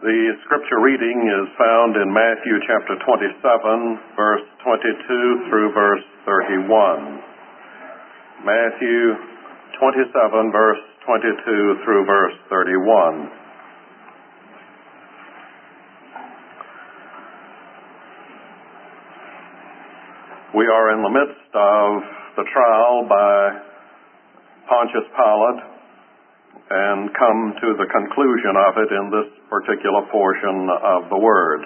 The scripture reading is found in Matthew chapter 27, verse 22 through verse 31. Matthew 27, verse 22 through verse 31. We are in the midst of the trial by Pontius Pilate and come to the conclusion of it in this particular portion of the word.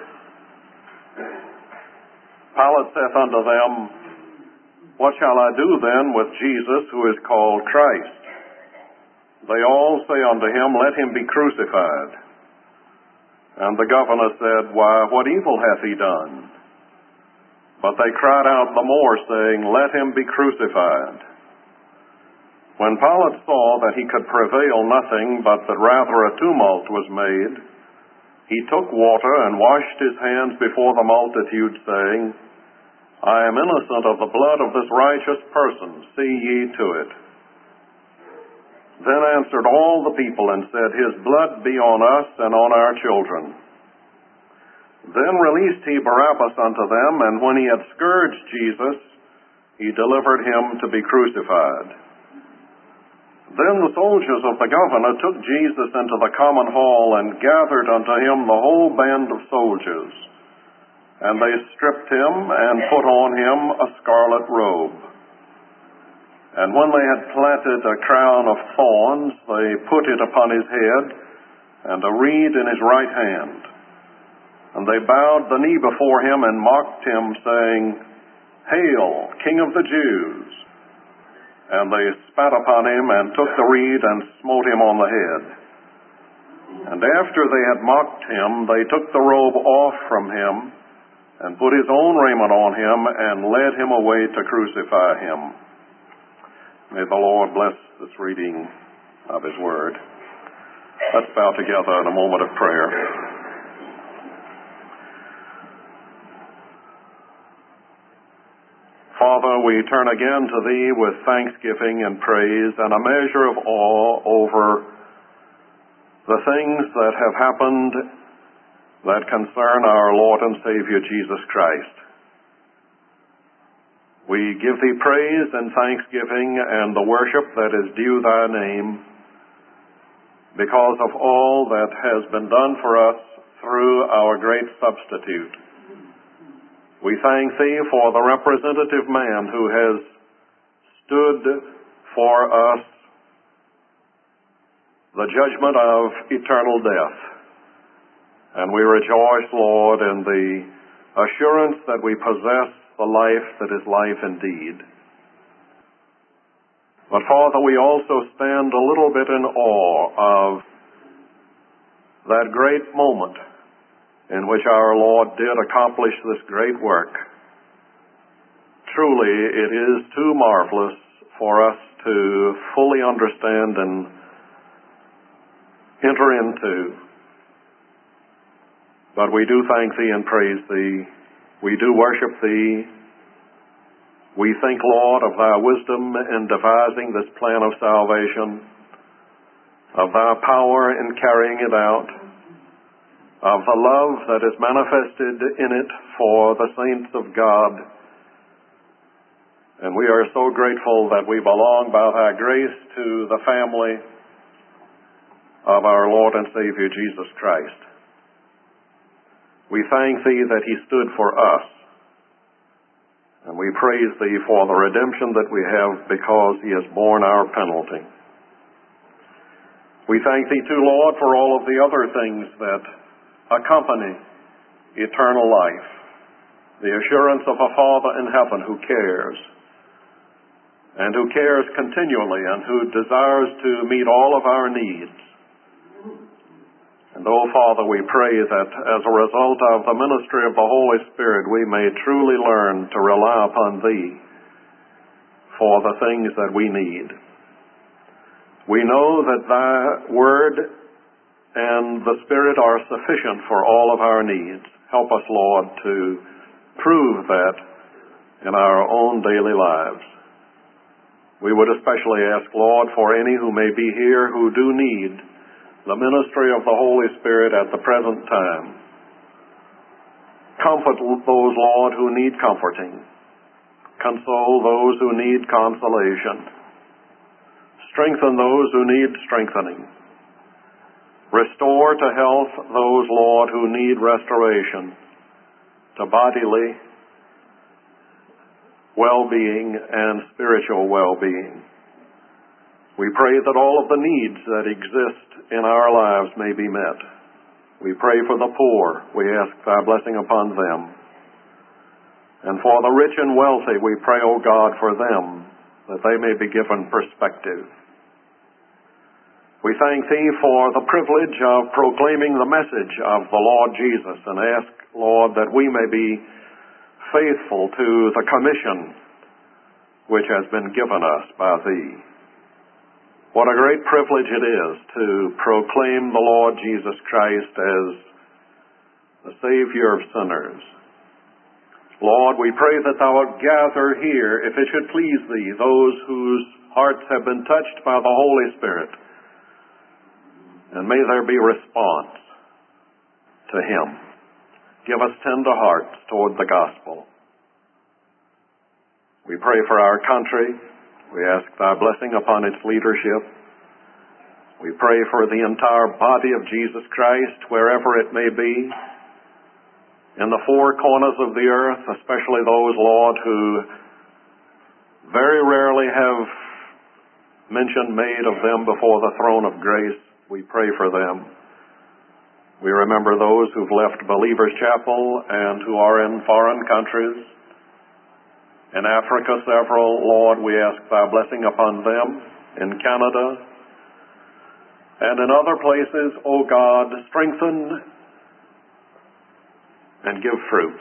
Pilate saith unto them, What shall I do then with Jesus, who is called Christ? They all say unto him, Let him be crucified. And the governor said, Why, what evil hath he done? But they cried out the more, saying, Let him be crucified. When Pilate saw that he could prevail nothing, but that rather a tumult was made, he took water and washed his hands before the multitude, saying, I am innocent of the blood of this righteous person, see ye to it. Then answered all the people and said, His blood be on us and on our children. Then released he Barabbas unto them, and when he had scourged Jesus, he delivered him to be crucified. Then the soldiers of the governor took Jesus into the common hall and gathered unto him the whole band of soldiers. And they stripped him and put on him a scarlet robe. And when they had platted a crown of thorns, they put it upon his head, and a reed in his right hand. And they bowed the knee before him and mocked him, saying, Hail, King of the Jews! And they spat upon him and took the reed and smote him on the head. And after they had mocked him, they took the robe off from him and put his own raiment on him and led him away to crucify him. May the Lord bless this reading of his word. Let's bow together in a moment of prayer. Father, we turn again to Thee with thanksgiving and praise and a measure of awe over the things that have happened that concern our Lord and Savior Jesus Christ. We give Thee praise and thanksgiving and the worship that is due Thy name because of all that has been done for us through our great substitute. We thank Thee for the representative man who has stood for us the judgment of eternal death. And we rejoice, Lord, in the assurance that we possess the life that is life indeed. But Father, we also stand a little bit in awe of that great moment in which our Lord did accomplish this great work. Truly, it is too marvelous for us to fully understand and enter into. But we do thank Thee and praise Thee. We do worship Thee. We think, Lord, of Thy wisdom in devising this plan of salvation, of Thy power in carrying it out, of the love that is manifested in it for the saints of God. And we are so grateful that we belong by Thy grace to the family of our Lord and Savior Jesus Christ. We thank Thee that He stood for us, and we praise Thee for the redemption that we have because He has borne our penalty. We thank Thee too, Lord, for all of the other things that accompany eternal life, the assurance of a Father in heaven who cares, and who cares continually, and who desires to meet all of our needs. And Father, we pray that as a result of the ministry of the Holy Spirit, we may truly learn to rely upon Thee for the things that we need. We know that Thy Word and the Spirit are sufficient for all of our needs. Help us, Lord, to prove that in our own daily lives. We would especially ask, Lord, for any who may be here who do need the ministry of the Holy Spirit at the present time. Comfort those, Lord, who need comforting. Console those who need consolation. Strengthen those who need strengthening. Restore to health those, Lord, who need restoration to bodily well-being and spiritual well-being. We pray that all of the needs that exist in our lives may be met. We pray for the poor. We ask thy blessing upon them. And for the rich and wealthy, we pray, O God, for them, that they may be given perspective. We thank thee for the privilege of proclaiming the message of the Lord Jesus, and ask, Lord, that we may be faithful to the commission which has been given us by thee. What a great privilege it is to proclaim the Lord Jesus Christ as the Savior of sinners. Lord, we pray that thou wilt gather here, if it should please thee, those whose hearts have been touched by the Holy Spirit, and may there be response to him. Give us tender hearts toward the gospel. We pray for our country. We ask thy blessing upon its leadership. We pray for the entire body of Jesus Christ, wherever it may be, in the four corners of the earth, especially those, Lord, who very rarely have mention made of them before the throne of grace. We pray for them. We remember those who've left Believers Chapel and who are in foreign countries. In Africa, several, Lord, we ask thy blessing upon them. In Canada and in other places, O God, strengthen and give fruit.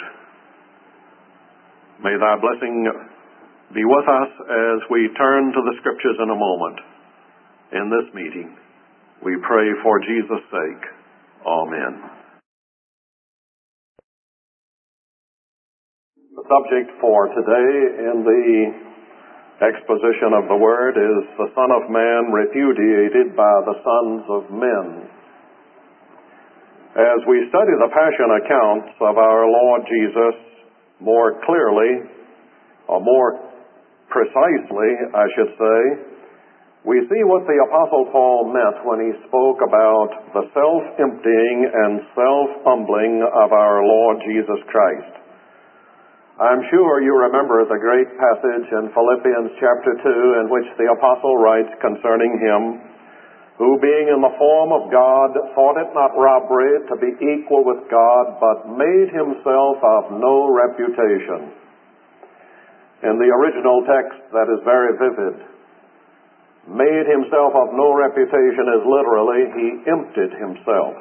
May thy blessing be with us as we turn to the Scriptures in a moment. In this meeting, we pray for Jesus' sake. Amen. The subject for today in the exposition of the Word is the Son of Man repudiated by the sons of men. As we study the Passion accounts of our Lord Jesus more clearly, or more precisely, I should say, we see what the Apostle Paul meant when he spoke about the self-emptying and self-humbling of our Lord Jesus Christ. I'm sure you remember the great passage in Philippians chapter 2 in which the Apostle writes concerning him, who being in the form of God thought it not robbery to be equal with God, but made himself of no reputation. In the original text, that is very vivid. Made himself of no reputation is literally, he emptied himself.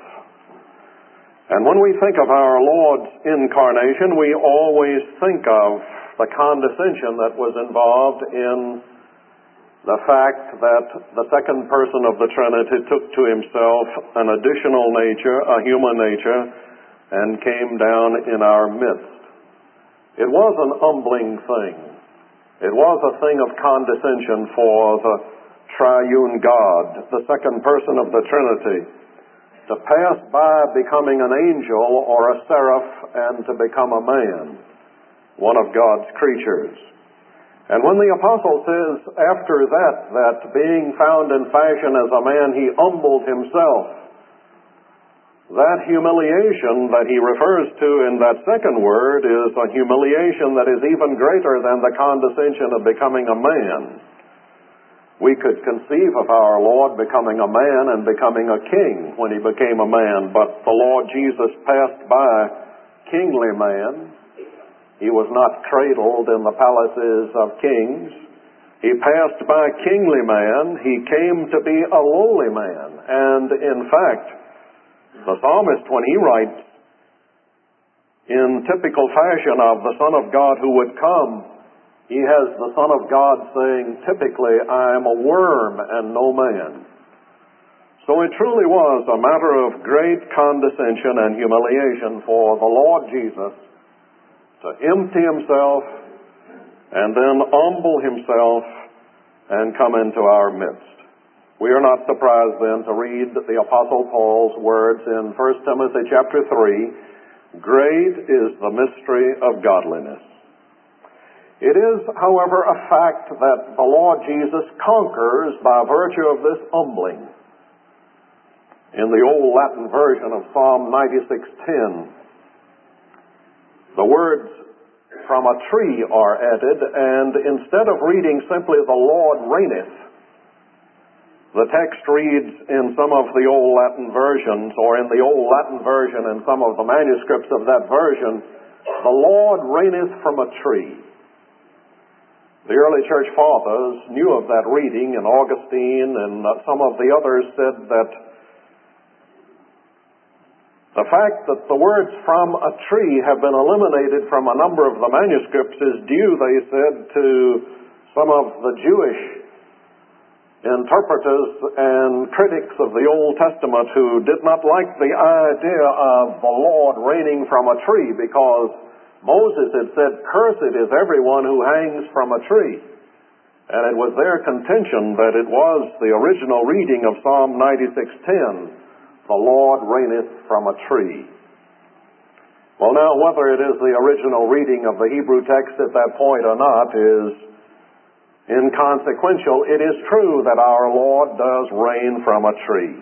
And when we think of our Lord's incarnation, we always think of the condescension that was involved in the fact that the second person of the Trinity took to himself an additional nature, a human nature, and came down in our midst. It was an humbling thing. It was a thing of condescension for the triune God, the second person of the Trinity, to pass by becoming an angel or a seraph and to become a man, one of God's creatures. And when the Apostle says after that being found in fashion as a man, he humbled himself, that humiliation that he refers to in that second word is a humiliation that is even greater than the condescension of becoming a man. We could conceive of our Lord becoming a man and becoming a king when he became a man, but the Lord Jesus passed by kingly man. He was not cradled in the palaces of kings. He passed by kingly man. He came to be a lowly man. And in fact, the psalmist, when he writes in typical fashion of the Son of God who would come, he has the Son of God saying, typically, I am a worm and no man. So it truly was a matter of great condescension and humiliation for the Lord Jesus to empty himself and then humble himself and come into our midst. We are not surprised then to read the Apostle Paul's words in 1 Timothy chapter 3, "Great is the mystery of godliness." It is, however, a fact that the Lord Jesus conquers by virtue of this humbling. In the old Latin version of Psalm 96:10, the words "from a tree" are added, and instead of reading simply "the Lord reigneth," the text reads in some of the old Latin versions, or in the old Latin version and some of the manuscripts of that version, "the Lord reigneth from a tree." The early church fathers knew of that reading, and Augustine and some of the others said that the fact that the words "from a tree" have been eliminated from a number of the manuscripts is due, they said, to some of the Jewish interpreters and critics of the Old Testament who did not like the idea of the Lord reigning from a tree, because Moses had said, "Cursed is everyone who hangs from a tree." And it was their contention that it was the original reading of Psalm 96:10, "The Lord reigneth from a tree." Well, now, whether it is the original reading of the Hebrew text at that point or not is inconsequential. It is true that our Lord does reign from a tree.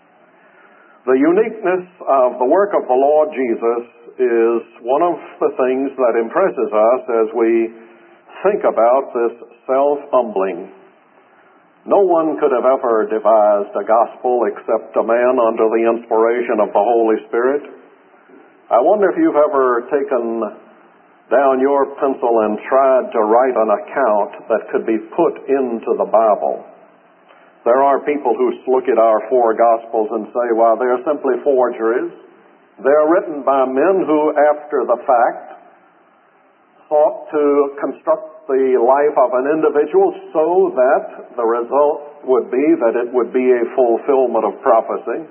The uniqueness of the work of the Lord Jesus is one of the things that impresses us as we think about this self-humbling. No one could have ever devised a gospel except a man under the inspiration of the Holy Spirit. I wonder if you've ever taken down your pencil and tried to write an account that could be put into the Bible. There are people who look at our four Gospels and say, well, they're simply forgeries. They're written by men who, after the fact, thought to construct the life of an individual so that the result would be that it would be a fulfillment of prophecy.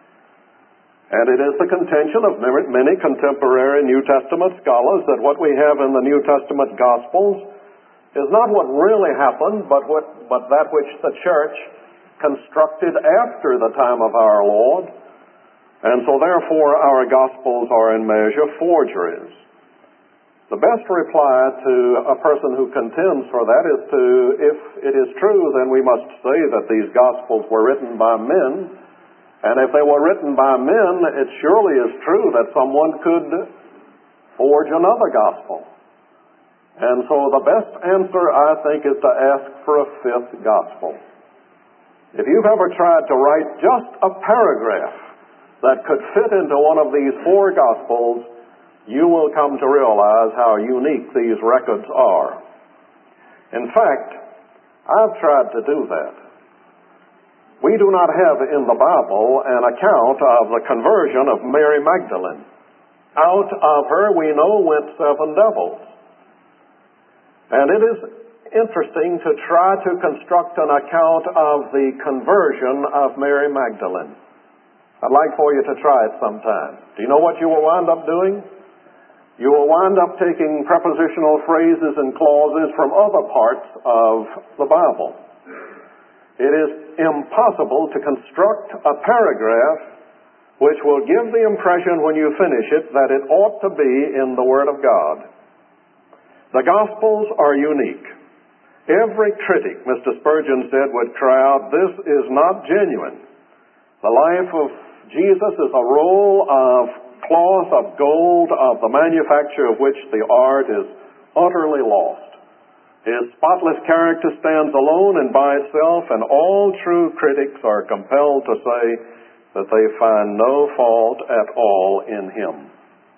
And it is the contention of many contemporary New Testament scholars that what we have in the New Testament Gospels is not what really happened, but that which the church constructed after the time of our Lord. And so therefore our Gospels are in measure forgeries. The best reply to a person who contends for that is if it is true, then we must say that these Gospels were written by men. And if they were written by men, it surely is true that someone could forge another gospel. And so the best answer, I think, is to ask for a fifth gospel. If you've ever tried to write just a paragraph that could fit into one of these four gospels, you will come to realize how unique these records are. In fact, I've tried to do that. We do not have in the Bible an account of the conversion of Mary Magdalene. Out of her, we know, went 7 devils. And it is interesting to try to construct an account of the conversion of Mary Magdalene. I'd like for you to try it sometime. Do you know what you will wind up doing? You will wind up taking prepositional phrases and clauses from other parts of the Bible. It is impossible to construct a paragraph which will give the impression when you finish it that it ought to be in the Word of God. The Gospels are unique. Every critic, Mr. Spurgeon said, would cry out, "This is not genuine." The life of Jesus is a roll of cloth of gold, of the manufacture of which the art is utterly lost. His spotless character stands alone and by itself, and all true critics are compelled to say that they find no fault at all in him.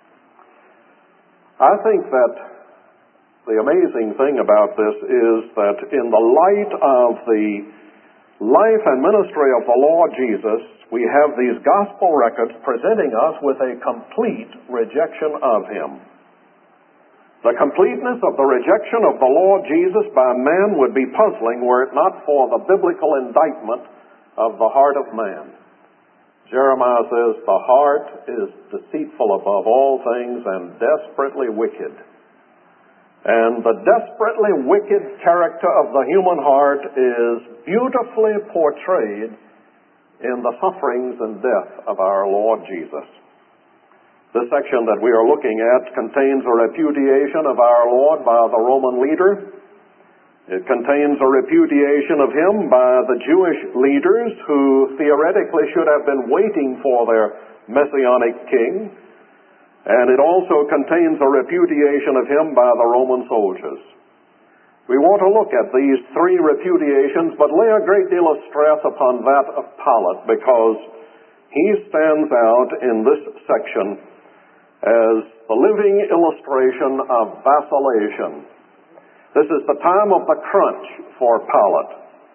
I think that the amazing thing about this is that in the light of the life and ministry of the Lord Jesus, we have these gospel records presenting us with a complete rejection of him. The completeness of the rejection of the Lord Jesus by man would be puzzling were it not for the biblical indictment of the heart of man. Jeremiah says, "The heart is deceitful above all things and desperately wicked. And the desperately wicked character of the human heart is beautifully portrayed in the sufferings and death of our Lord Jesus. This section that we are looking at contains a repudiation of our Lord by the Roman leader. It contains a repudiation of him by the Jewish leaders who theoretically should have been waiting for their messianic king. And it also contains a repudiation of him by the Roman soldiers. We want to look at these three repudiations, but lay a great deal of stress upon that of Pilate, because he stands out in this section as the living illustration of vacillation. This is the time of the crunch for Pilate.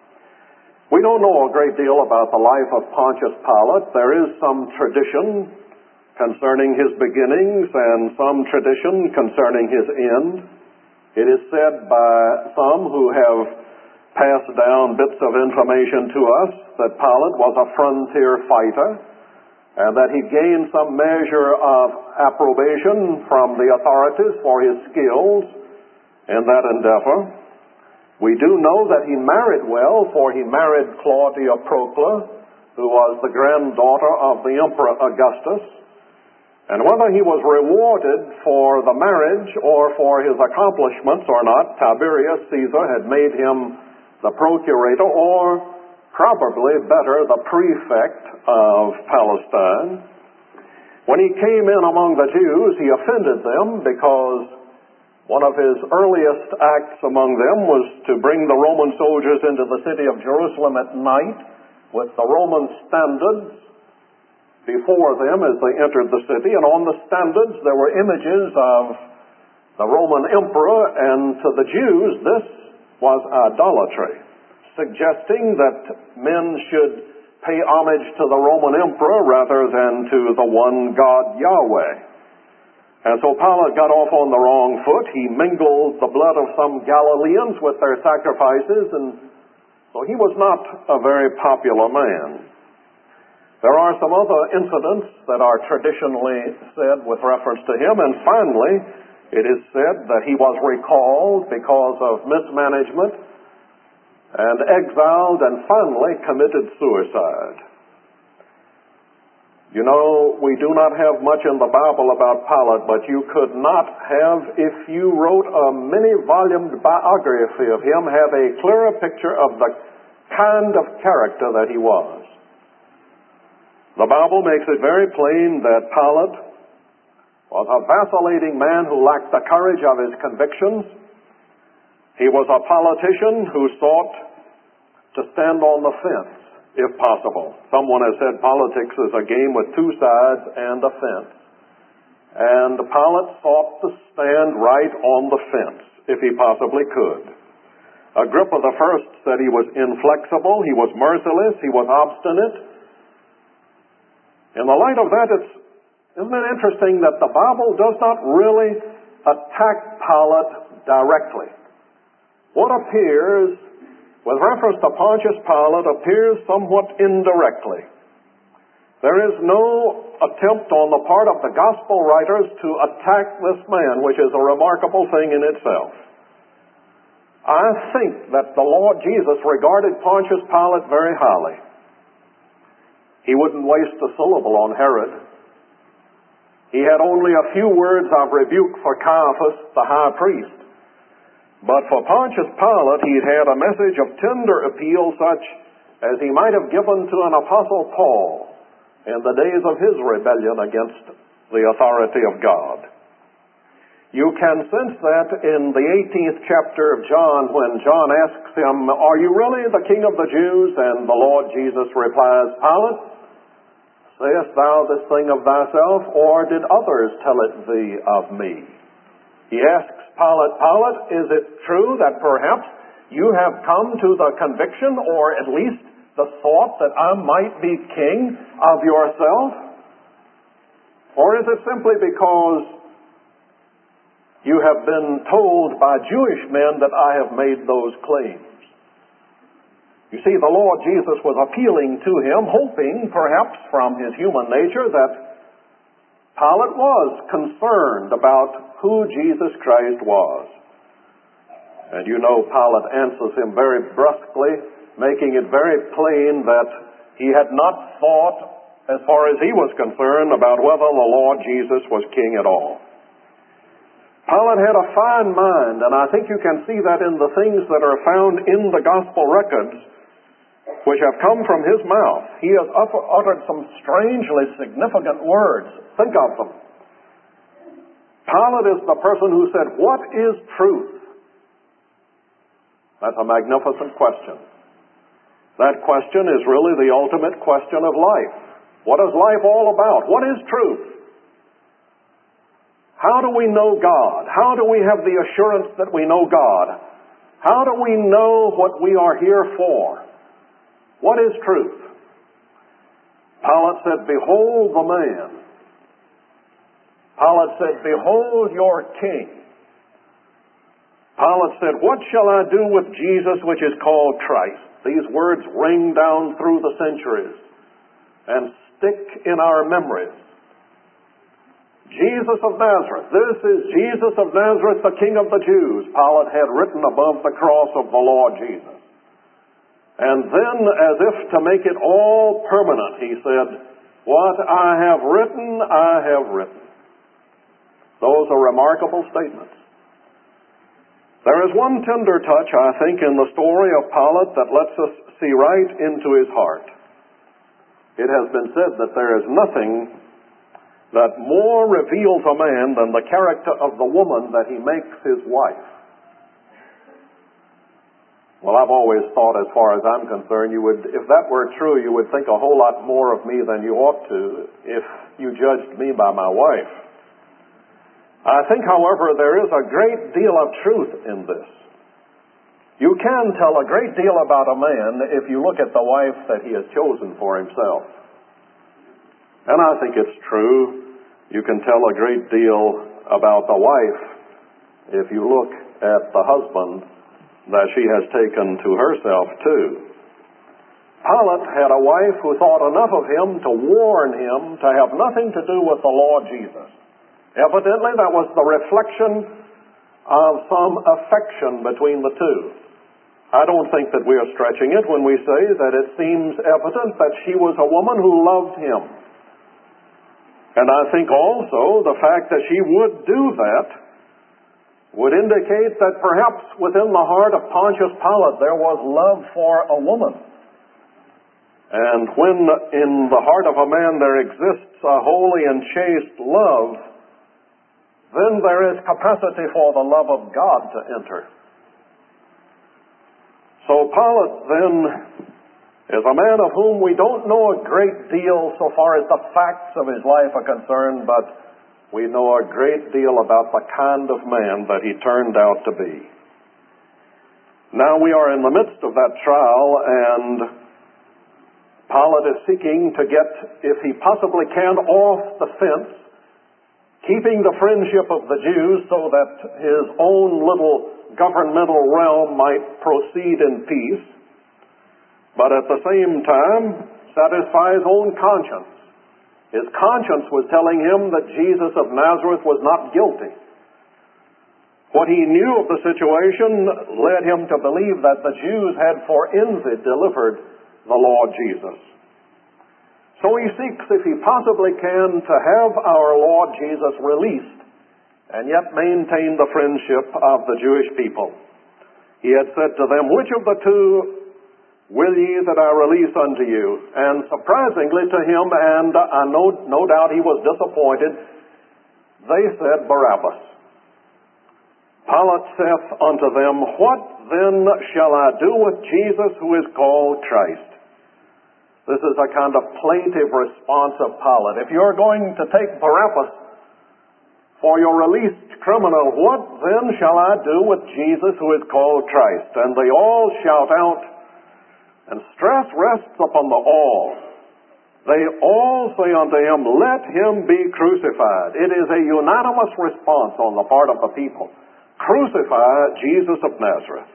We don't know a great deal about the life of Pontius Pilate. There is some tradition concerning his beginnings and some tradition concerning his end. It is said by some who have passed down bits of information to us that Pilate was a frontier fighter and that he gained some measure of approbation from the authorities for his skills in that endeavor. We do know that he married well, for he married Claudia Procla, who was the granddaughter of the Emperor Augustus. And whether he was rewarded for the marriage or for his accomplishments or not, Tiberius Caesar had made him the procurator, or probably better, the prefect of Palestine. When he came in among the Jews, he offended them because one of his earliest acts among them was to bring the Roman soldiers into the city of Jerusalem at night with the Roman standards before them as they entered the city, and on the standards there were images of the Roman emperor, and to the Jews this was idolatry, suggesting that men should pay homage to the Roman emperor rather than to the one God, Yahweh. And so Pilate got off on the wrong foot. He mingled the blood of some Galileans with their sacrifices, and so he was not a very popular man. There are some other incidents that are traditionally said with reference to him, and finally, it is said that he was recalled because of mismanagement and exiled and finally committed suicide. You know, we do not have much in the Bible about Pilate, but you could not have, if you wrote a many-volumed biography of him, have a clearer picture of the kind of character that he was. The Bible makes it very plain that Pilate was a vacillating man who lacked the courage of his convictions. He was a politician who sought to stand on the fence, if possible. Someone has said politics is a game with two sides and a fence. And Pilate sought to stand right on the fence, if he possibly could. Agrippa the First said he was inflexible, he was merciless, he was obstinate. In the light of that, isn't it interesting that the Bible does not really attack Pilate directly? What appears, with reference to Pontius Pilate, appears somewhat indirectly. There is no attempt on the part of the gospel writers to attack this man, which is a remarkable thing in itself. I think that the Lord Jesus regarded Pontius Pilate very highly. He wouldn't waste a syllable on Herod. He had only a few words of rebuke for Caiaphas, the high priest. But for Pontius Pilate, he'd had a message of tender appeal such as he might have given to an apostle Paul in the days of his rebellion against the authority of God. You can sense that in the 18th chapter of John when John asks him, "Are you really the King of the Jews?" And the Lord Jesus replies, "Pilate, sayest thou this thing of thyself, or did others tell it thee of me?" He asks Pilate, "Pilate, is it true that perhaps you have come to the conviction, or at least the thought, that I might be king of yourself? Or is it simply because you have been told by Jewish men that I have made those claims?" You see, the Lord Jesus was appealing to him, hoping, perhaps from his human nature, that Pilate was concerned about who Jesus Christ was. And you know Pilate answers him very brusquely, making it very plain that he had not thought, as far as he was concerned, about whether the Lord Jesus was king at all. Pilate had a fine mind, and I think you can see that in the things that are found in the gospel records, which have come from his mouth. He has uttered some strangely significant words. Think of them. Pilate is the person who said, "What is truth?" That's a magnificent question. That question is really the ultimate question of life. What is life all about? What is truth? How do we know God? How do we have the assurance that we know God? How do we know what we are here for? What is truth? Pilate said, "Behold the man." Pilate said, "Behold your king." Pilate said, "What shall I do with Jesus, which is called Christ?" These words ring down through the centuries and stick in our memories. Jesus of Nazareth. This is Jesus of Nazareth, the King of the Jews, Pilate had written above the cross of the Lord Jesus. And then, as if to make it all permanent, he said, "What I have written, I have written." Those are remarkable statements. There is one tender touch, I think, in the story of Pilate that lets us see right into his heart. It has been said that there is nothing that more reveals a man than the character of the woman that he makes his wife. Well, I've always thought, as far as I'm concerned, if that were true, you would think a whole lot more of me than you ought to if you judged me by my wife. I think, however, there is a great deal of truth in this. You can tell a great deal about a man if you look at the wife that he has chosen for himself. And I think it's true. You can tell a great deal about the wife if you look at the husband that she has taken to herself too. Pilate had a wife who thought enough of him to warn him to have nothing to do with the Lord Jesus. Evidently, that was the reflection of some affection between the two. I don't think that we are stretching it when we say that it seems evident that she was a woman who loved him. And I think also the fact that she would do that would indicate that perhaps within the heart of Pontius Pilate there was love for a woman. And when in the heart of a man there exists a holy and chaste love, then there is capacity for the love of God to enter. So Pilate then is a man of whom we don't know a great deal so far as the facts of his life are concerned, but we know a great deal about the kind of man that he turned out to be. Now we are in the midst of that trial, and Pilate is seeking to get, if he possibly can, off the fence, keeping the friendship of the Jews so that his own little governmental realm might proceed in peace, but at the same time satisfy his own conscience. His conscience was telling him that Jesus of Nazareth was not guilty. What he knew of the situation led him to believe that the Jews had for envy delivered the Lord Jesus. So he seeks, if he possibly can, to have our Lord Jesus released and yet maintain the friendship of the Jewish people. He had said to them, "Which of the two will ye that I release unto you?" And surprisingly to him, and I no doubt he was disappointed, they said, "Barabbas." Pilate saith unto them, "What then shall I do with Jesus who is called Christ?" This is a kind of plaintive response of Pilate. If you're going to take Barabbas for your released criminal, what then shall I do with Jesus who is called Christ? And they all shout out, and stress rests upon the all. They all say unto him, "Let him be crucified." It is a unanimous response on the part of the people. Crucify Jesus of Nazareth.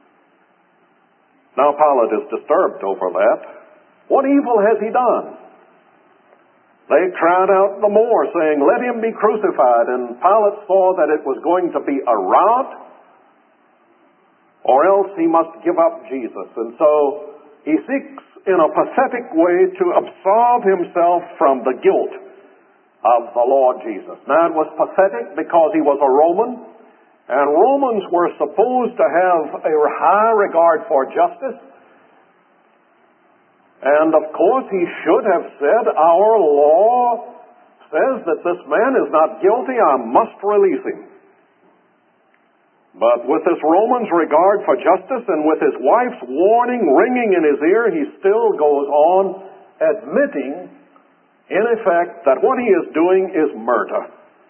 Now Pilate is disturbed over that. What evil has he done? They cried out the more, saying, "Let him be crucified." And Pilate saw that it was going to be a rout, or else he must give up Jesus. And so he seeks in a pathetic way to absolve himself from the guilt of the Lord Jesus. Now, it was pathetic because he was a Roman, and Romans were supposed to have a high regard for justice. And of course, he should have said, our law says that this man is not guilty, I must release him. But with this Roman's regard for justice and with his wife's warning ringing in his ear, he still goes on admitting, in effect, that what he is doing is murder.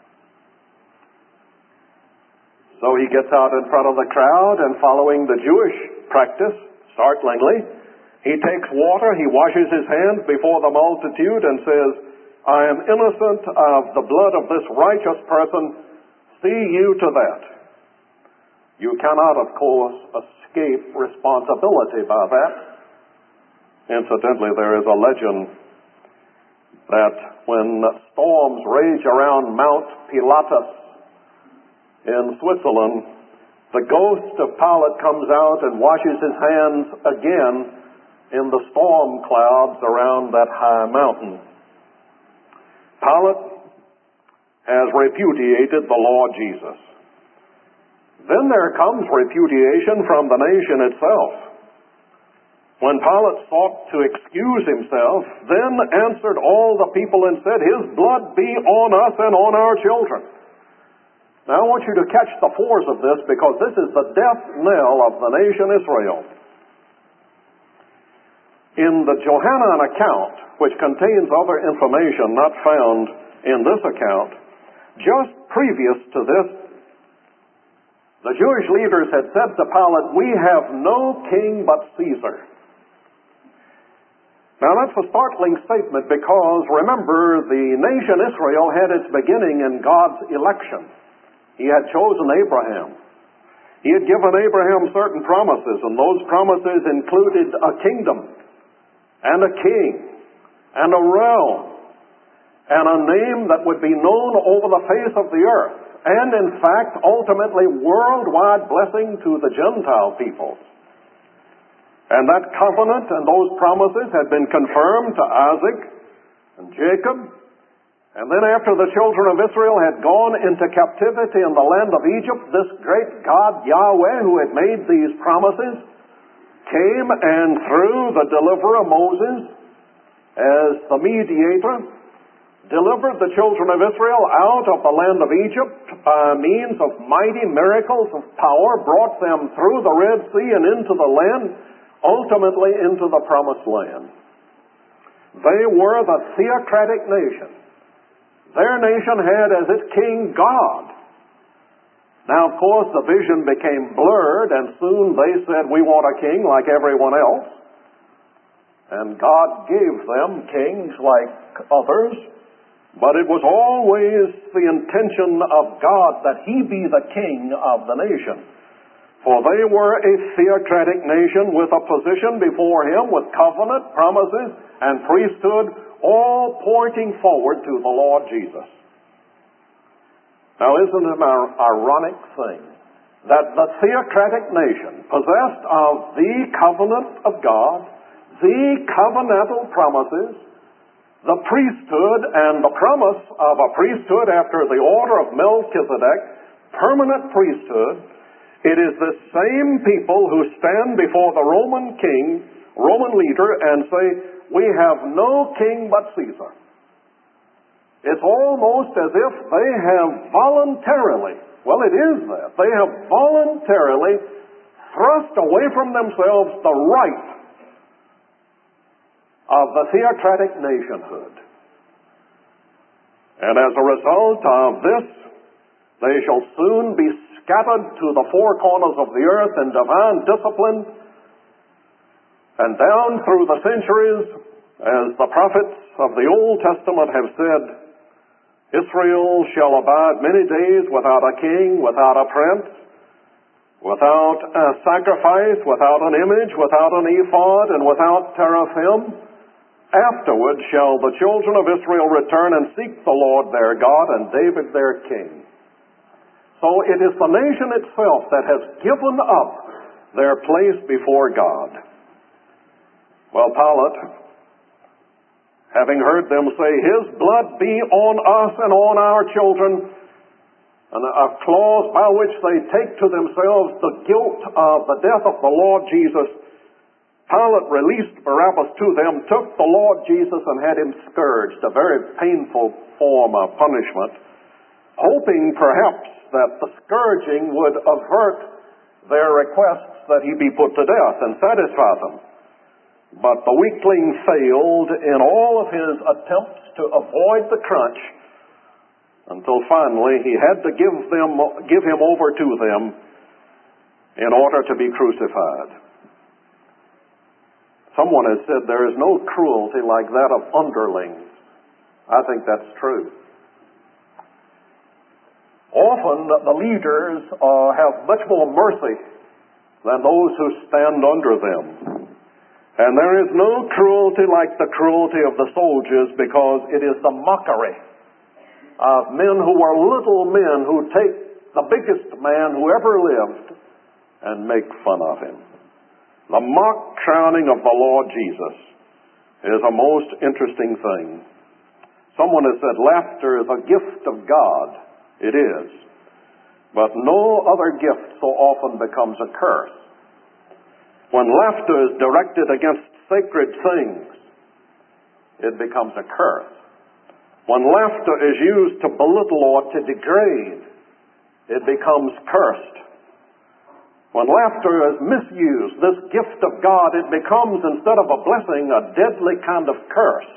So he gets out in front of the crowd, and following the Jewish practice, startlingly, he takes water, he washes his hands before the multitude and says, I am innocent of the blood of this righteous person. See you to that. You cannot, of course, escape responsibility by that. Incidentally, there is a legend that when storms rage around Mount Pilatus in Switzerland, the ghost of Pilate comes out and washes his hands again in the storm clouds around that high mountain. Pilate has repudiated the Lord Jesus. Then there comes repudiation from the nation itself. When Pilate sought to excuse himself, then answered all the people and said, his blood be on us and on our children. Now I want you to catch the force of this, because this is the death knell of the nation Israel. In the Johannine account, which contains other information not found in this account, just previous to this, the Jewish leaders had said to Pilate, we have no king but Caesar. Now that's a startling statement, because remember, the nation Israel had its beginning in God's election. He had chosen Abraham. He had given Abraham certain promises, and those promises included a kingdom, and a king, and a realm, and a name that would be known over the face of the earth, and in fact, ultimately worldwide blessing to the Gentile peoples. And that covenant and those promises had been confirmed to Isaac and Jacob. And then after the children of Israel had gone into captivity in the land of Egypt, this great God, Yahweh, who had made these promises, came and through the deliverer Moses, as the mediator, delivered the children of Israel out of the land of Egypt by means of mighty miracles of power, brought them through the Red Sea and into the land, ultimately into the promised land. They were the theocratic nation. Their nation had as its king God. Now, of course, the vision became blurred, and soon they said, we want a king like everyone else. And God gave them kings like others, but it was always the intention of God that he be the king of the nation. For they were a theocratic nation with a position before him, with covenant, promises, and priesthood, all pointing forward to the Lord Jesus. Now, isn't it an ironic thing that the theocratic nation, possessed of the covenant of God, the covenantal promises, the priesthood and the promise of a priesthood after the order of Melchizedek, permanent priesthood, it is the same people who stand before the Roman king, Roman leader, and say, we have no king but Caesar. It's almost as if they have voluntarily, well, it is that, they have voluntarily thrust away from themselves the right of the theocratic nationhood. And as a result of this, they shall soon be scattered to the four corners of the earth in divine discipline, and down through the centuries, as the prophets of the Old Testament have said, Israel shall abide many days without a king, without a prince, without a sacrifice, without an image, without an ephod, and without teraphim. Afterward shall the children of Israel return and seek the Lord their God and David their king. So it is the nation itself that has given up their place before God. Well, Pilate, having heard them say, "His blood be on us and on our children," and a clause by which they take to themselves the guilt of the death of the Lord Jesus, Pilate released Barabbas to them, took the Lord Jesus and had him scourged, a very painful form of punishment, hoping perhaps that the scourging would avert their requests that he be put to death and satisfy them. But the weakling failed in all of his attempts to avoid the crunch, until finally he had to give him over to them in order to be crucified. Someone has said there is no cruelty like that of underlings. I think that's true. Often the leaders have much more mercy than those who stand under them. And there is no cruelty like the cruelty of the soldiers, because it is the mockery of men who are little men, who take the biggest man who ever lived and make fun of him. The mock crowning of the Lord Jesus is a most interesting thing. Someone has said laughter is a gift of God. It is. But no other gift so often becomes a curse. When laughter is directed against sacred things, it becomes a curse. When laughter is used to belittle or to degrade, it becomes cursed. When laughter is misused, this gift of God, it becomes, instead of a blessing, a deadly kind of curse.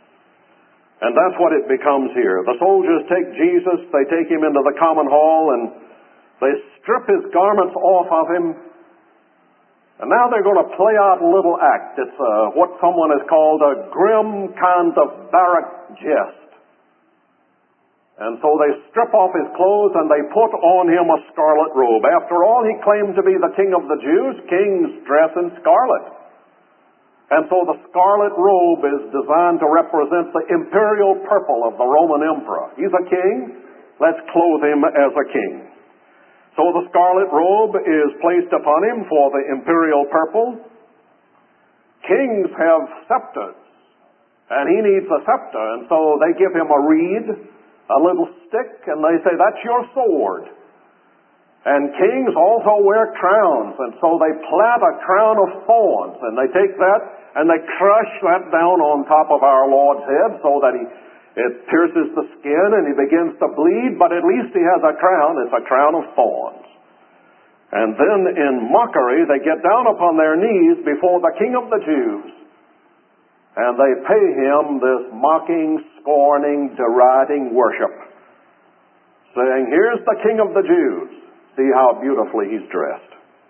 And that's what it becomes here. The soldiers take Jesus, they take him into the common hall, and they strip his garments off of him. And now they're going to play out a little act. It's what someone has called a grim kind of barrack jest. And so they strip off his clothes and they put on him a scarlet robe. After all, he claimed to be the King of the Jews. Kings dress in scarlet. And so the scarlet robe is designed to represent the imperial purple of the Roman emperor. He's a king. Let's clothe him as a king. So the scarlet robe is placed upon him for the imperial purple. Kings have scepters, and he needs a scepter, and so they give him a reed, a little stick, and they say, "That's your sword." And kings also wear crowns, and so they plait a crown of thorns, and they take that and they crush that down on top of our Lord's head so that it pierces the skin and he begins to bleed, but at least he has a crown. It's a crown of thorns. And then in mockery, they get down upon their knees before the King of the Jews. And they pay him this mocking, scorning, deriding worship, saying, "Here's the King of the Jews. See how beautifully he's dressed."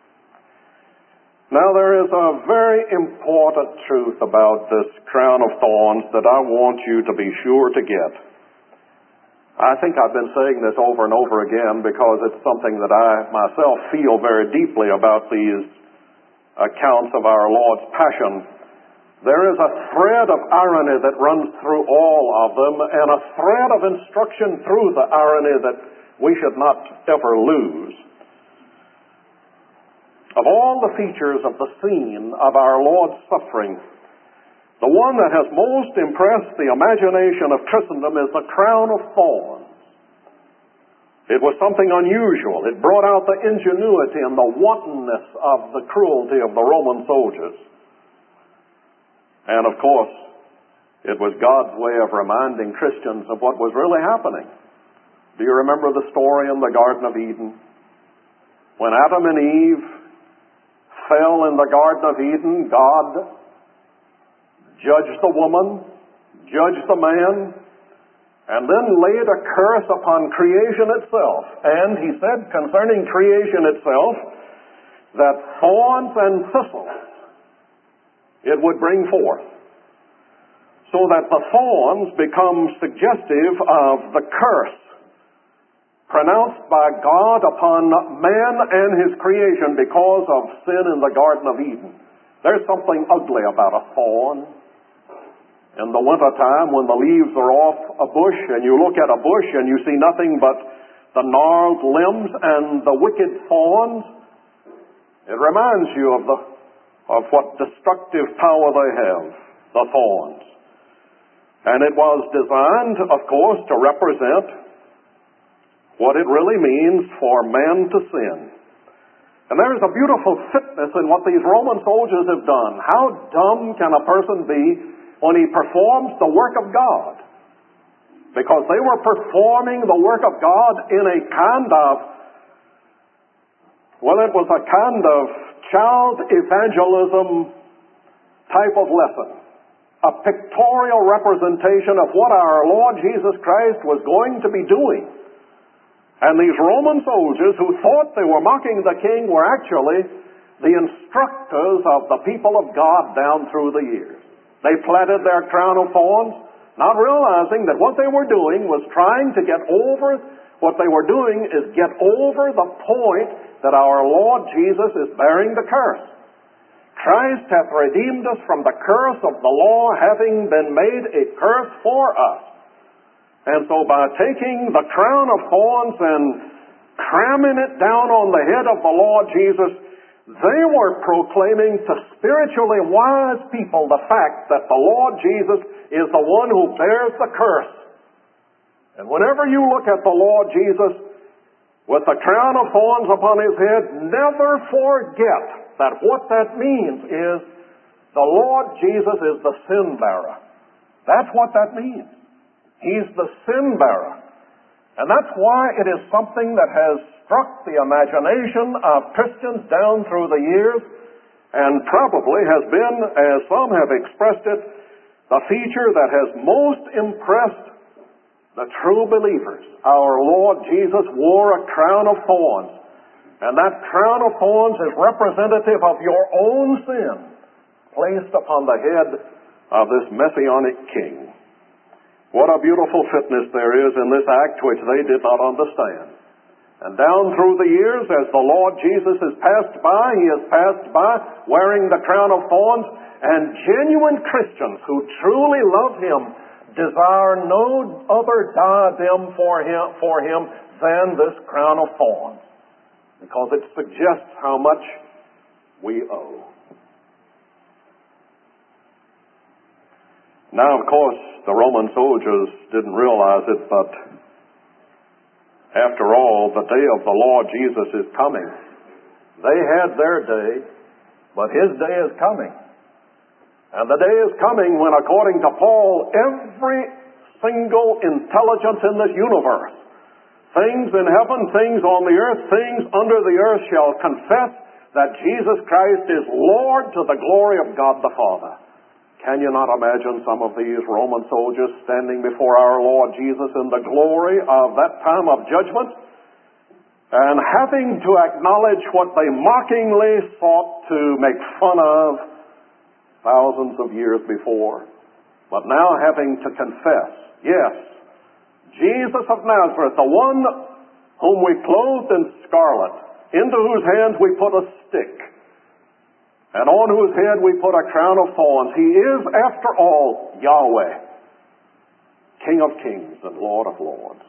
Now there is a very important truth about this crown of thorns that I want you to be sure to get. I think I've been saying this over and over again because it's something that I myself feel very deeply about these accounts of our Lord's Passion. There is a thread of irony that runs through all of them, and a thread of instruction through the irony that we should not ever lose. Of all the features of the scene of our Lord's suffering, the one that has most impressed the imagination of Christendom is the crown of thorns. It was something unusual. It brought out the ingenuity and the wantonness of the cruelty of the Roman soldiers. And of course, it was God's way of reminding Christians of what was really happening. Do you remember the story in the Garden of Eden? When Adam and Eve fell in the Garden of Eden, God judged the woman, judged the man, and then laid a curse upon creation itself. And he said concerning creation itself that thorns and thistles it would bring forth. So that the thorns become suggestive of the curse pronounced by God upon man and his creation because of sin in the Garden of Eden. There's something ugly about a thorn. In the wintertime, when the leaves are off a bush, and you look at a bush and you see nothing but the gnarled limbs and the wicked thorns, It reminds you of what destructive power they have, the thorns. And it was designed, of course, to represent what it really means for man to sin. And there is a beautiful fitness in what these Roman soldiers have done. How dumb can a person be when he performs the work of God? Because they were performing the work of God in a kind of, well, it was a kind of child evangelism type of lesson. A pictorial representation of what our Lord Jesus Christ was going to be doing. And these Roman soldiers who thought they were mocking the king were actually the instructors of the people of God down through the years. They plaited their crown of thorns, not realizing that what they were doing was trying to get over, what they were doing is get over the point that our Lord Jesus is bearing the curse. Christ hath redeemed us from the curse of the law, having been made a curse for us. And so by taking the crown of thorns and cramming it down on the head of the Lord Jesus, they were proclaiming to spiritually wise people the fact that the Lord Jesus is the one who bears the curse. And whenever you look at the Lord Jesus with the crown of thorns upon his head, never forget that what that means is the Lord Jesus is the sin bearer. That's what that means. He's the sin bearer. And that's why it is something that has struck the imagination of Christians down through the years, and probably has been, as some have expressed it, the feature that has most impressed the true believers. Our Lord Jesus wore a crown of thorns, and that crown of thorns is representative of your own sin placed upon the head of this Messianic King. What a beautiful fitness there is in this act which they did not understand. And down through the years, as the Lord Jesus has passed by, he has passed by wearing the crown of thorns, and genuine Christians who truly love him desire no other diadem for him than this crown of thorns, because it suggests how much we owe. Now, of course, the Roman soldiers didn't realize it, but after all, the day of the Lord Jesus is coming. They had their day, but his day is coming. And the day is coming when, according to Paul, every single intelligence in this universe, things in heaven, things on the earth, things under the earth, shall confess that Jesus Christ is Lord to the glory of God the Father. Can you not imagine some of these Roman soldiers standing before our Lord Jesus in the glory of that time of judgment and having to acknowledge what they mockingly sought to make fun of thousands of years before, but now having to confess, yes, Jesus of Nazareth, the one whom we clothed in scarlet, into whose hands we put a stick, and on whose head we put a crown of thorns. He is, after all, Yahweh, King of kings and Lord of lords.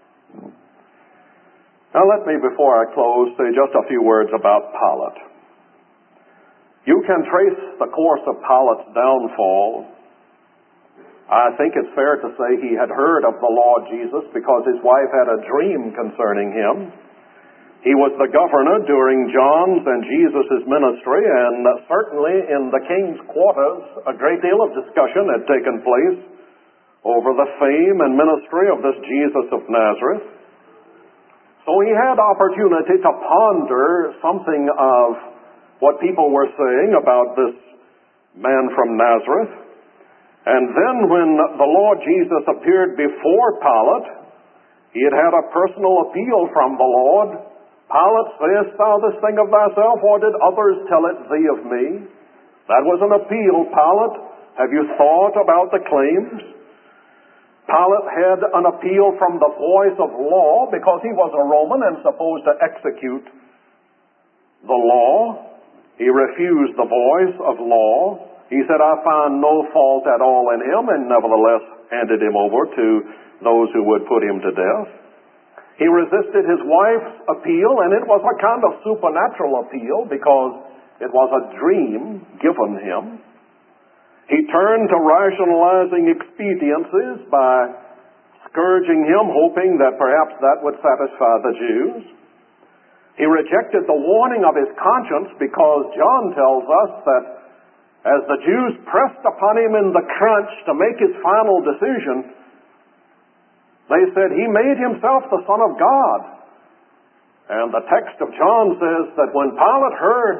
Now let me, before I close, say just a few words about Pilate. You can trace the course of Pilate's downfall. I think it's fair to say he had heard of the Lord Jesus because his wife had a dream concerning him. He was the governor during John's and Jesus' ministry, and certainly in the king's quarters, a great deal of discussion had taken place over the fame and ministry of this Jesus of Nazareth. So he had opportunity to ponder something of what people were saying about this man from Nazareth. And then when the Lord Jesus appeared before Pilate, he had had a personal appeal from the Lord. Pilate, sayest thou this thing of thyself, or did others tell it thee of me? That was an appeal, Pilate. Have you thought about the claims? Pilate had an appeal from the voice of law because he was a Roman and supposed to execute the law. He refused the voice of law. He said, I find no fault at all in him, and nevertheless handed him over to those who would put him to death. He resisted his wife's appeal, and it was a kind of supernatural appeal because it was a dream given him. He turned to rationalizing expediencies by scourging him, hoping that perhaps that would satisfy the Jews. He rejected the warning of his conscience because John tells us that as the Jews pressed upon him in the crunch to make his final decision, they said, he made himself the Son of God. And the text of John says that when Pilate heard,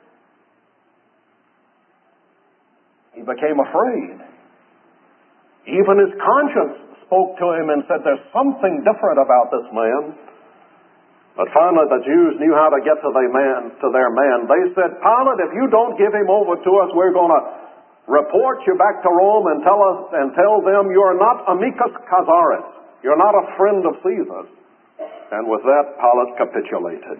he became afraid. Even his conscience spoke to him and said, there's something different about this man. But finally the Jews knew how to get to their man. They said, Pilate, if you don't give him over to us, we're going to report you back to Rome and tell them you're not amicus causaris. You're not a friend of Caesar's. And with that, Pilate capitulated.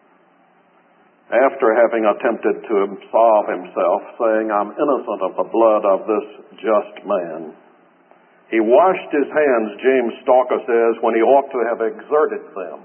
After having attempted to absolve himself, saying, I'm innocent of the blood of this just man. He washed his hands, James Stalker says, when he ought to have exerted them.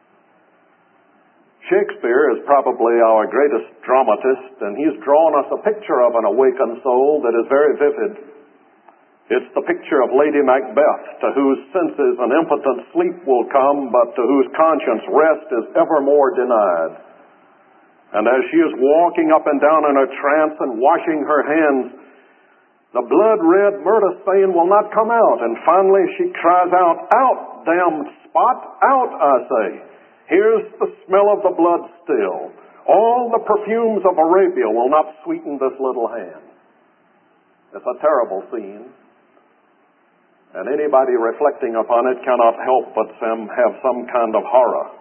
Shakespeare is probably our greatest dramatist, and he's drawn us a picture of an awakened soul that is very vivid. It's the picture of Lady Macbeth, to whose senses an impotent sleep will come, but to whose conscience rest is evermore denied. And as she is walking up and down in her trance and washing her hands, the blood-red murder stain will not come out. And finally she cries out, out, damned spot, out, I say. Here's the smell of the blood still. All the perfumes of Arabia will not sweeten this little hand. It's a terrible scene. And anybody reflecting upon it cannot help but have some kind of horror.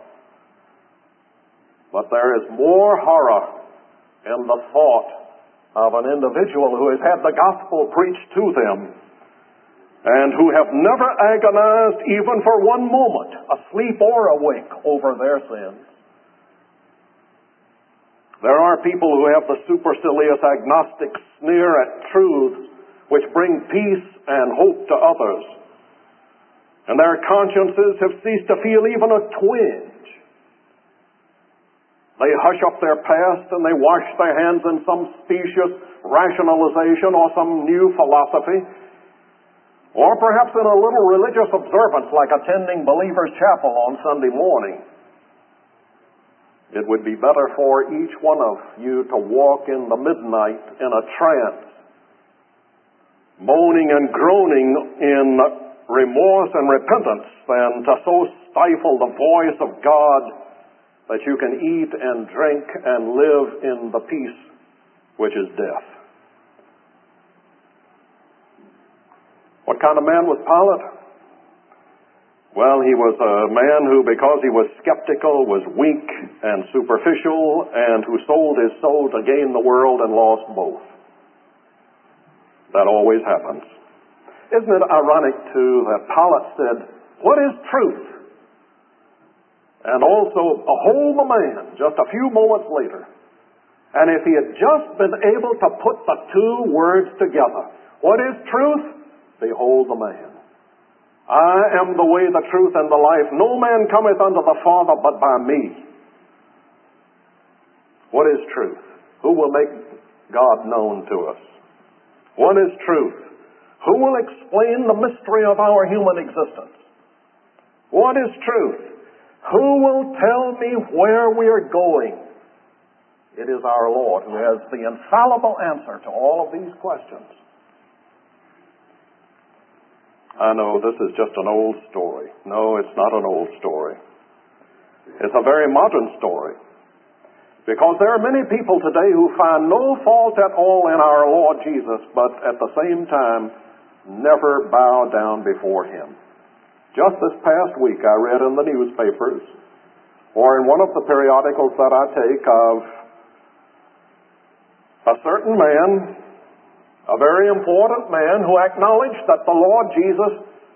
But there is more horror in the thought of an individual who has had the gospel preached to them and who have never agonized even for one moment, asleep or awake, over their sins. There are people who have the supercilious agnostic sneer at truths which bring peace and hope to others. And their consciences have ceased to feel even a twinge. They hush up their past and they wash their hands in some specious rationalization or some new philosophy, or perhaps in a little religious observance like attending Believer's Chapel on Sunday morning. It would be better for each one of you to walk in the midnight in a trance, moaning and groaning in remorse and repentance, than to so stifle the voice of God that you can eat and drink and live in the peace which is death. What kind of man was Pilate? Well, he was a man who, because he was skeptical, was weak and superficial, and who sold his soul to gain the world and lost both. That always happens. Isn't it ironic, too, that Pilate said, what is truth? And also, behold the man, just a few moments later. And if he had just been able to put the two words together, what is truth? Behold the man. I am the way, the truth, and the life. No man cometh unto the Father but by me. What is truth? Who will make God known to us? What is truth? Who will explain the mystery of our human existence? What is truth? Who will tell me where we are going? It is our Lord who has the infallible answer to all of these questions. I know this is just an old story. No, it's not an old story. It's a very modern story. Because there are many people today who find no fault at all in our Lord Jesus, but at the same time never bow down before Him. Just this past week I read in the newspapers, or in one of the periodicals that I take, of a certain man, a very important man, who acknowledged that the Lord Jesus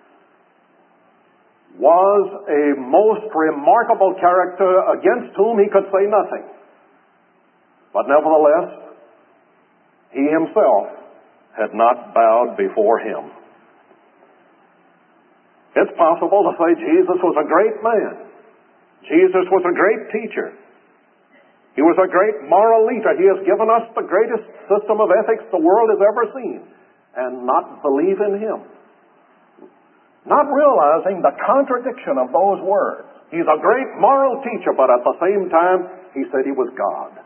was a most remarkable character against whom he could say nothing. But nevertheless, he himself had not bowed before him. It's possible to say Jesus was a great man. Jesus was a great teacher. He was a great moral leader. He has given us the greatest system of ethics the world has ever seen, and not believe in Him. Not realizing the contradiction of those words. He's a great moral teacher, but at the same time, He said He was God.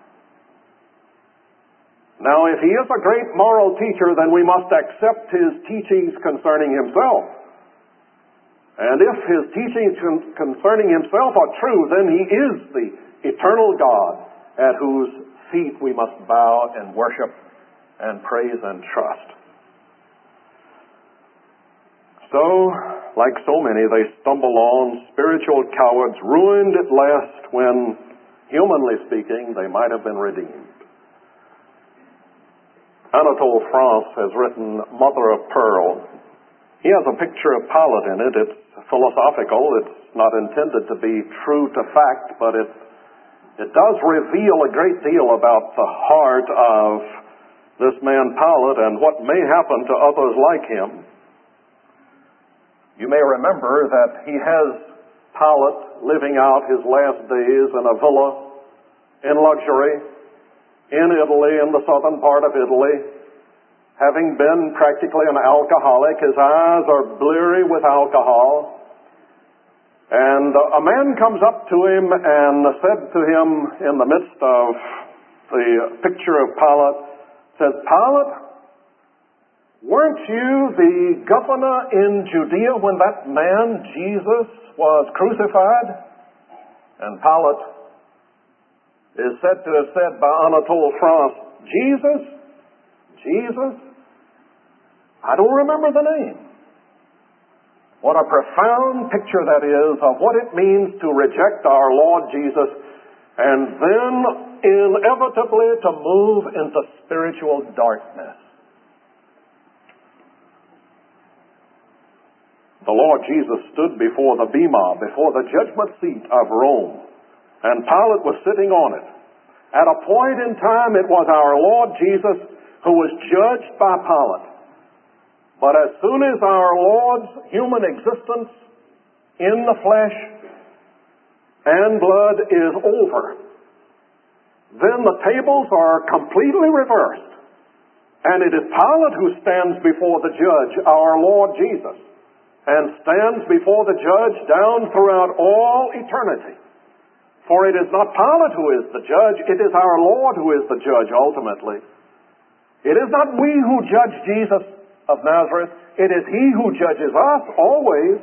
Now, if He is a great moral teacher, then we must accept His teachings concerning Himself. And if His teachings concerning Himself are true, then He is the eternal God at whose feet we must bow and worship and praise and trust. So, like so many, they stumble on, spiritual cowards, ruined at last when, humanly speaking, they might have been redeemed. Anatole France has written Mother of Pearl. He has a picture of Pilate in it. It's philosophical. It's not intended to be true to fact, but it does reveal a great deal about the heart of this man Pilate and what may happen to others like him. You may remember that he has Pilate living out his last days in a villa in luxury in Italy, in the southern part of Italy. Having been practically an alcoholic, his eyes are bleary with alcohol. And a man comes up to him and said to him in the midst of the picture of Pilate, says, "Pilate, weren't you the governor in Judea when that man, Jesus, was crucified?" And Pilate is said to have said by Anatole France, Jesus? I don't remember the name." What a profound picture that is of what it means to reject our Lord Jesus and then inevitably to move into spiritual darkness. The Lord Jesus stood before the Bema, before the judgment seat of Rome, and Pilate was sitting on it. At a point in time, it was our Lord Jesus who was judged by Pilate. But as soon as our Lord's human existence in the flesh and blood is over, then the tables are completely reversed. And it is Pilate who stands before the judge, our Lord Jesus, and stands before the judge down throughout all eternity. For it is not Pilate who is the judge, it is our Lord who is the judge ultimately. It is not we who judge Jesus of Nazareth, it is He who judges us always.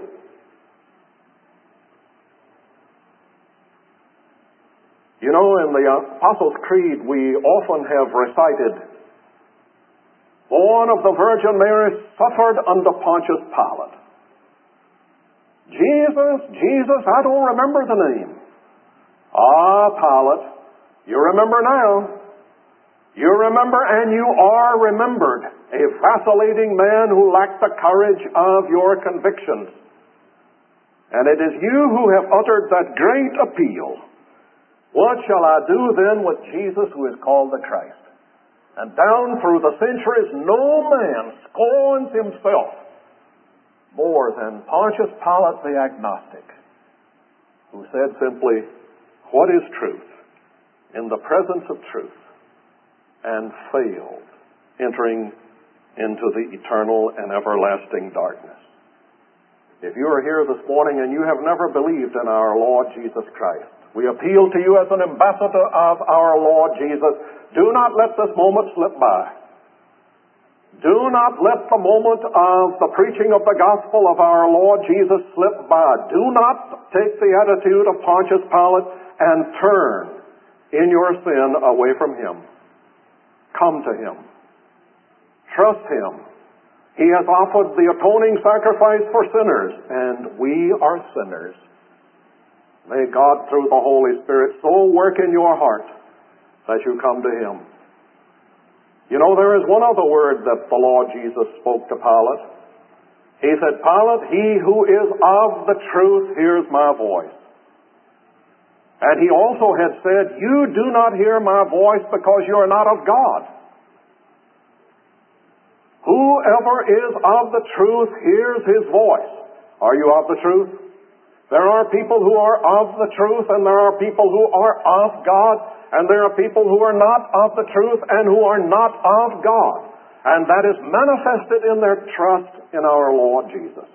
You know, in the Apostles' Creed, we often have recited, "Born of the Virgin Mary, suffered under Pontius Pilate." Jesus, I don't remember the name. Ah, Pilate, you remember now. You remember and you are remembered, a vacillating man who lacked the courage of your convictions. And it is you who have uttered that great appeal. What shall I do then with Jesus who is called the Christ? And down through the centuries, no man scorns himself more than Pontius Pilate the agnostic, who said simply, "What is truth?" in the presence of truth, and failed, entering into the eternal and everlasting darkness. If you are here this morning and you have never believed in our Lord Jesus Christ, we appeal to you as an ambassador of our Lord Jesus. Do not let this moment slip by. Do not let the moment of the preaching of the gospel of our Lord Jesus slip by. Do not take the attitude of Pontius Pilate and turn in your sin away from Him. Come to Him. Trust Him. He has offered the atoning sacrifice for sinners, and we are sinners. May God, through the Holy Spirit, so work in your heart that you come to Him. You know, there is one other word that the Lord Jesus spoke to Pilate. He said, "Pilate, he who is of the truth hears my voice." And He also had said, "You do not hear my voice because you are not of God." Whoever is of the truth hears His voice. Are you of the truth? There are people who are of the truth, and there are people who are of God, and there are people who are not of the truth and who are not of God. And that is manifested in their trust in our Lord Jesus.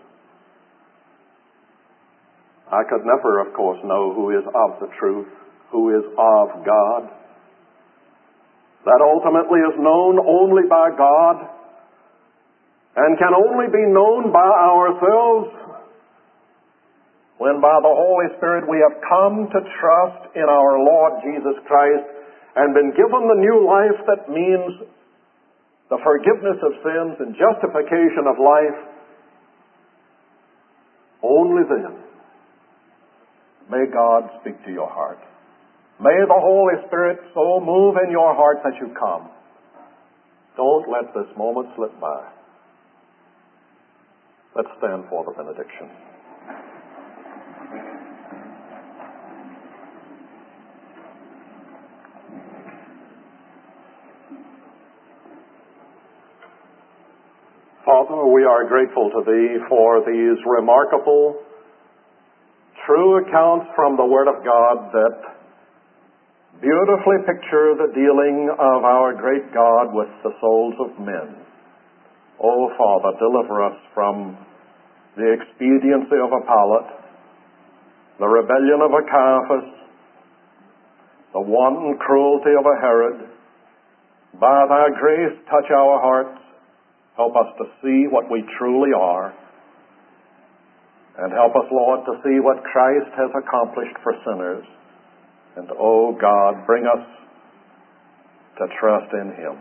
I could never, of course, know who is of the truth, who is of God. That ultimately is known only by God and can only be known by ourselves when by the Holy Spirit we have come to trust in our Lord Jesus Christ and been given the new life that means the forgiveness of sins and justification of life. Only then may God speak to your heart. May the Holy Spirit so move in your heart that you come. Don't let this moment slip by. Let's stand for the benediction. Father, we are grateful to Thee for these remarkable, true accounts from the Word of God that beautifully picture the dealing of our great God with the souls of men. Oh, Father, deliver us from the expediency of a Pilate, the rebellion of a Caiaphas, the wanton cruelty of a Herod. By Thy grace, touch our hearts. Help us to see what we truly are. And help us, Lord, to see what Christ has accomplished for sinners. And, oh God, bring us to trust in Him.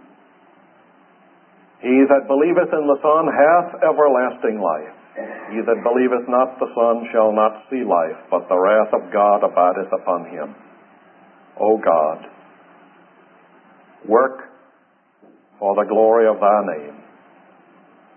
He that believeth in the Son hath everlasting life. He that believeth not the Son shall not see life, but the wrath of God abideth upon him. O God, work for the glory of Thy name.